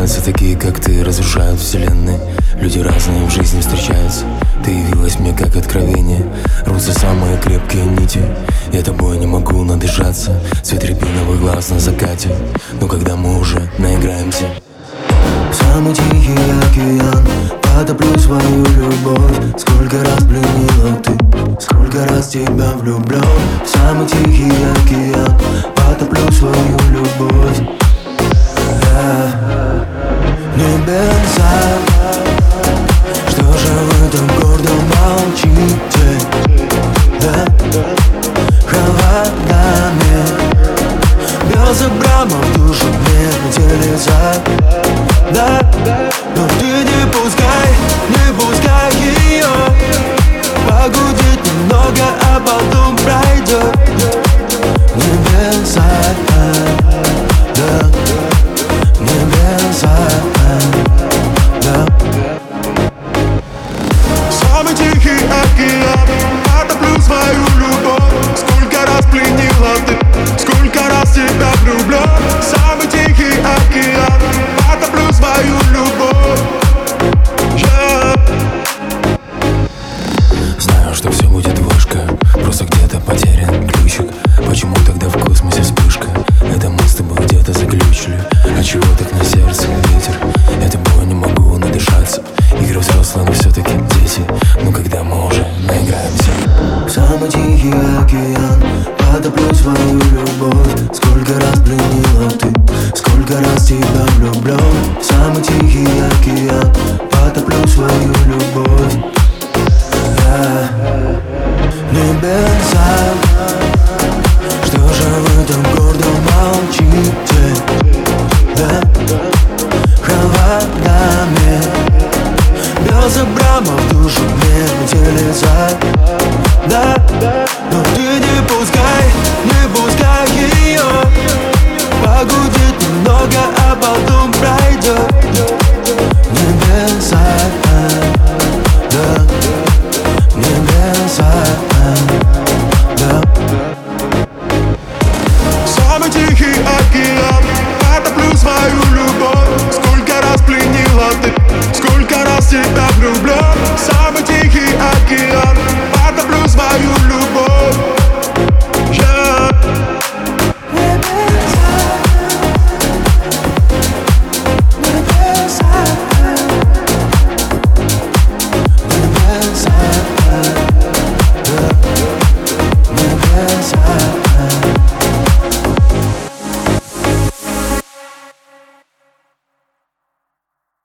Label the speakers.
Speaker 1: встречаются такие, как ты, разрушают вселенные. Люди разные в жизни встречаются. Ты явилась мне как откровение. Рвутся самые крепкие нити. Я тобой не могу надышаться. Цвет рябиновых глаз на закате. Но когда мы уже наиграемся,
Speaker 2: самый тихий океан, потоплю свою любовь. Сколько раз пленила ты, сколько раз тебя влюблен. Самый тихий океан, потоплю свою любовь. Небеса, что же вы так гордо молчите? Да, холодами без обрама в душу мне телеса. Да, но ты не пускай ее погудеть немного, а потом пройдет. Небеса, да, небеса, да.
Speaker 3: Самый тихий океан, потоплю свою любовь. Сколько раз пленила ты, сколько раз тебя влюблен. Самый тихий океан, потоплю свою любовь.
Speaker 1: знаю, что все будет вышка. Просто где-то потерян ключик. Почему тогда в космосе вспышка? Это мы с тобой где-то заглючили. А чего так на сердце ветер? Я тобой не могу надышаться. Игры взрослые, но все-таки дети. Но когда мы уже наиграемся,
Speaker 2: самый тихий океан, потоплю свою любовь. Сколько раз пленила ты, сколько раз тебя влюблен. Самый тихий океан, потоплю свою любовь. Небеса, что же вы так гордо молчите? Да, холодами без обрама в душу мне телеса. Да, но ты не пускай ее погудеть немного, а потом пройдет. Небеса.